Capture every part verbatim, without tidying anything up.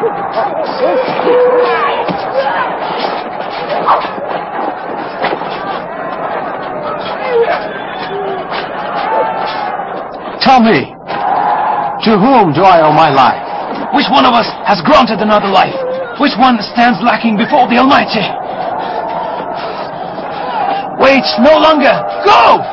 Tell me, to whom do I owe my life? Which one of us has granted another life? Which one stands lacking before the Almighty? Wait no longer! Go!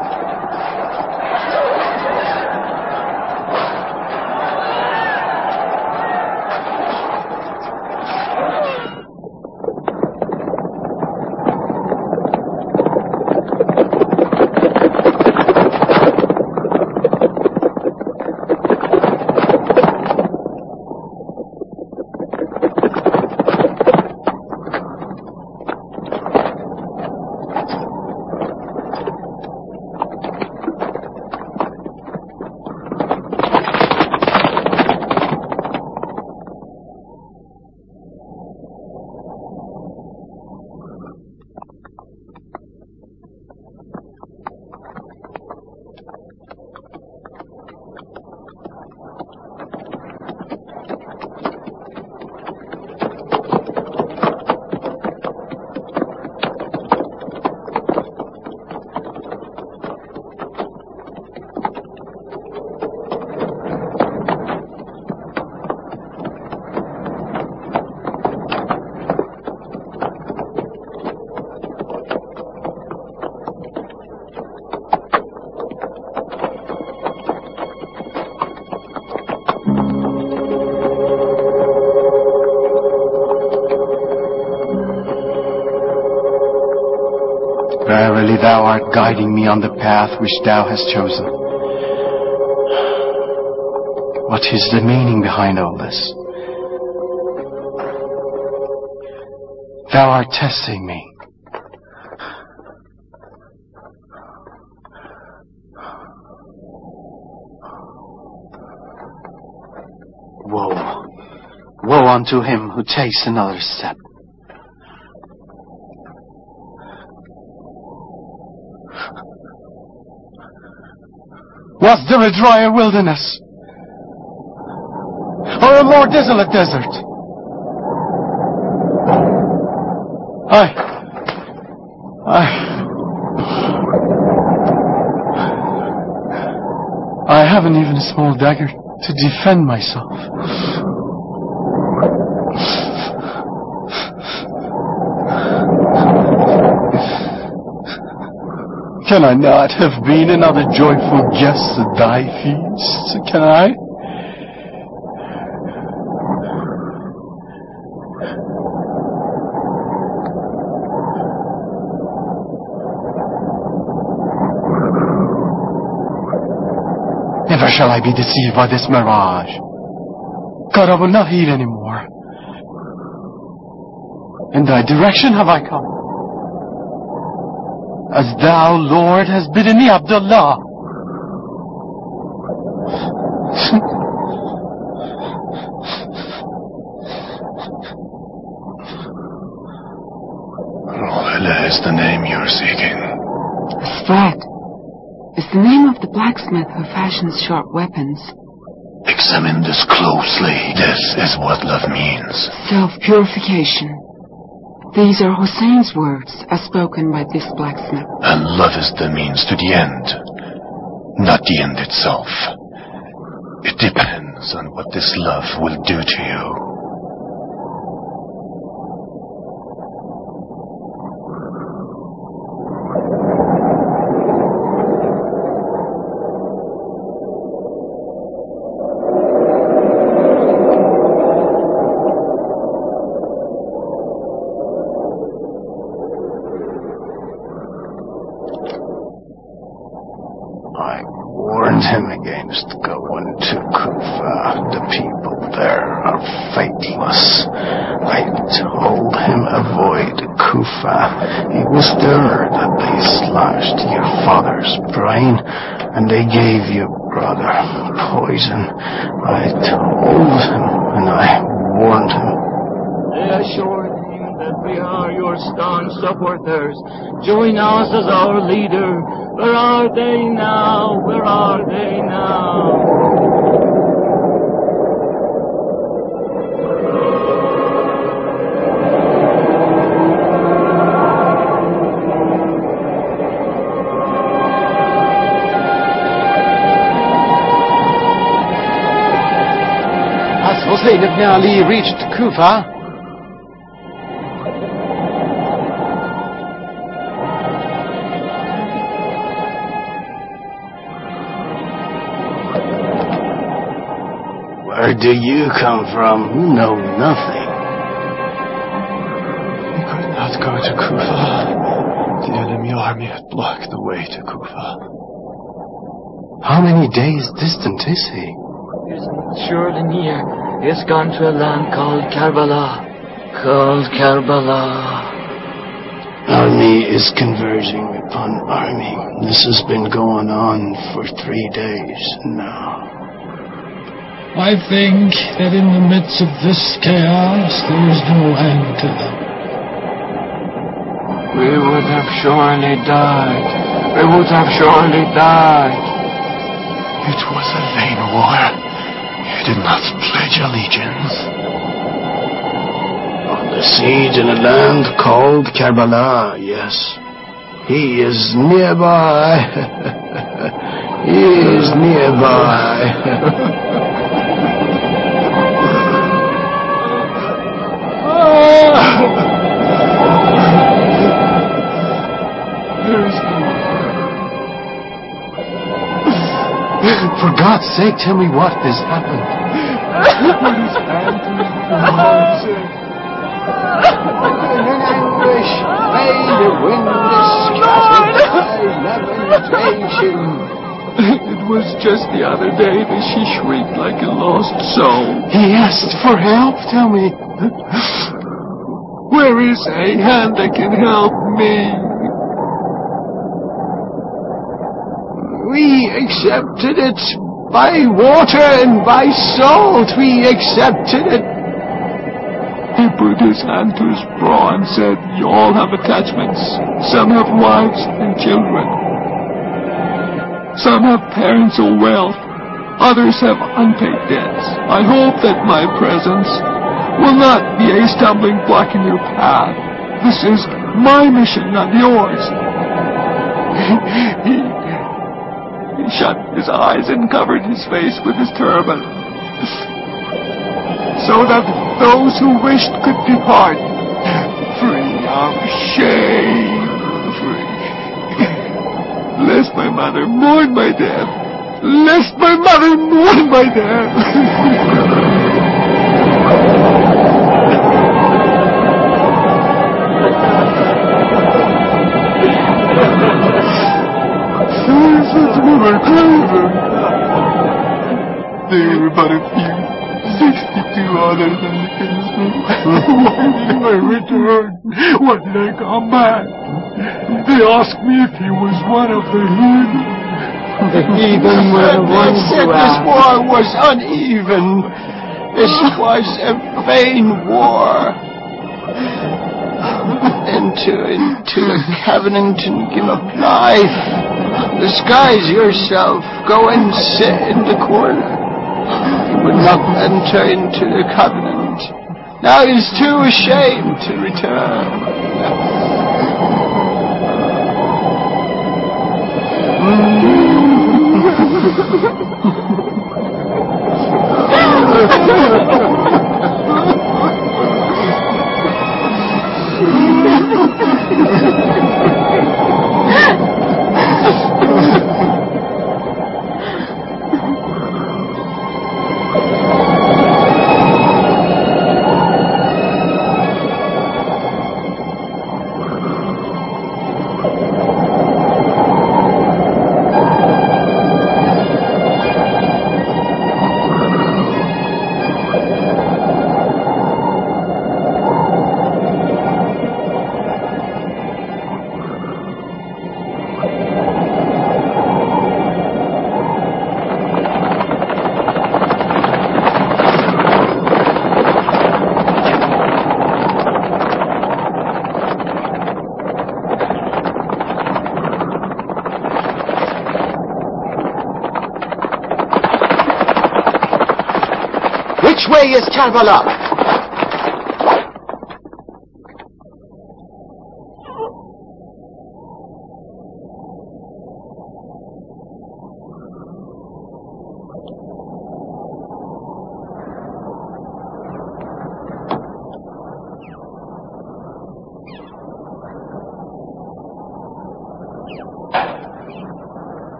Verily thou art guiding me on the path which thou hast chosen. What is the meaning behind all this? Thou art testing me. Woe. Woe unto him who takes another step. Was there a drier wilderness? Or a more desolate desert? I... I... I haven't even a small dagger to defend myself. Can I not have been another joyful guest at thy feast? Can I? Never shall I be deceived by this mirage. God, I will not heed anymore. In thy direction have I come. As thou, Lord, hast bidden me, Abdullah. Rohila is the name you're seeking. Sprat is the name of the blacksmith who fashions sharp weapons. Examine this closely. This is what love means. Self-purification. These are Hussein's words, as spoken by this blacksmith. And love is the means to the end, not the end itself. It depends on what this love will do to you. him against going to Kufa. The people there are faithless. I told him avoid Kufa. It was there that they slashed your father's brain, and they gave your brother poison. I told him, and I warned him. They assured him that we are your staunch supporters. Join us as our leader. Where are they now? Where are they now? Hossein ibn Ali reached Kufa, where do you come from who know nothing? We could not go to Kufa. The enemy army had blocked the way to Kufa. How many days distant is he? Isn't surely near. He has gone to a land called Karbala. Called Karbala. Army is converging upon army. This has been going on for three days now. I think that in the midst of this chaos, there is no end to them. We would have surely died. We would have surely died. It was a vain war. You did not pledge allegiance. On the siege in a land called Karbala, yes. He is nearby. He is nearby. For God's sake, tell me what has happened. What has happened? For God's sake. In an anguish, may the wind is scattered by lamentation. It was just the other day that she shrieked like a lost soul. He asked for help, tell me. Where is a hand that can help me? We accepted it by water and by salt. We accepted it. He put his hand to his bra and said, "You all have attachments. Some have wives and children. Some have parents or wealth. Others have unpaid debts. I hope that my presence will not be a stumbling block in your path. This is my mission, not yours." he, he shut his eyes and covered his face with his turban, so that those who wished could depart, free of shame, free. Lest my mother mourn my death, lest my mother mourn my death. We were clever. There were but a few, sixty-two others in the kinsmen. Why didn't I return? Why did I come back? They asked me if he was one of the heathen. The heathen were the ones who This asked. war was uneven. This was a vain war. Enter into a covenant and give up life. Disguise yourself. Go and sit in the corner. He would not enter into the covenant. Now he is too ashamed to return. Which way is Karbala?